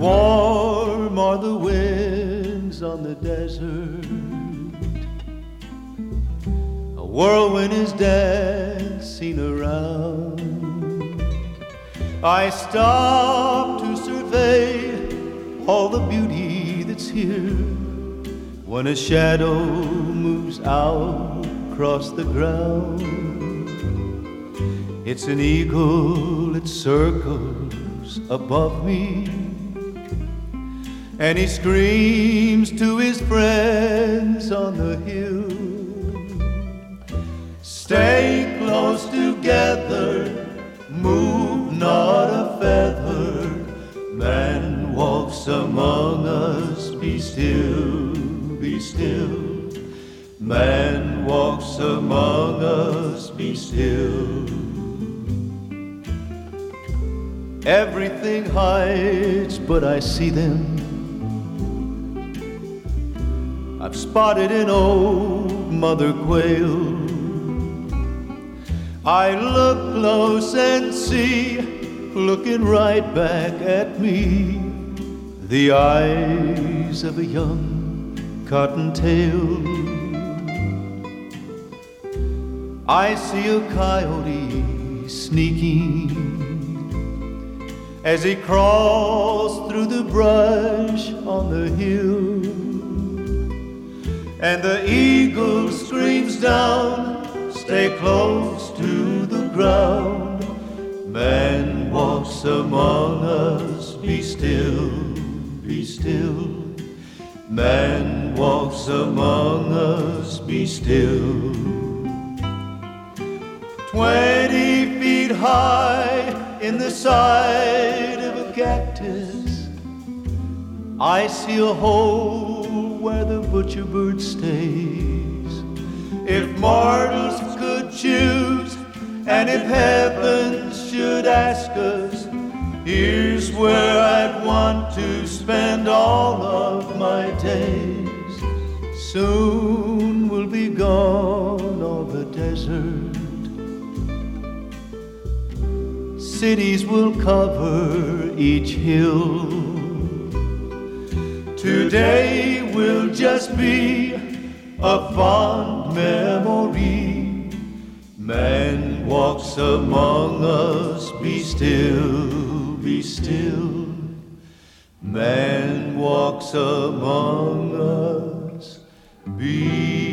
Warm are the winds on the desert. A whirlwind is dancing around. I stop to survey all the beauty that's here when a shadow moves out across the ground. It's an eagle, it circles above me, and he screams to his friends on the hill. Stay close together, move not a feather. Man walks among us, be still, be still. Man walks among us, be still. Everything hides, but I see them. I've spotted an old mother quail. I look close and see, looking right back at me, the eyes of a young cottontail. I see a coyote sneaking as he crawls through the brush on the hill, and the eagle screams down, stay close to the ground. Man walks among us, be still, be still. Man walks among us, be still. 20 feet high in the side of a cactus, I see a hole where the butcher bird stays. If mortals could choose, and if heaven should ask us, here's where I'd want to spend all of my days. Soon will be gone all the desert. Cities will cover each hill. Today will just be a fond memory. Man walks among us, be still, be still. Man walks among us, be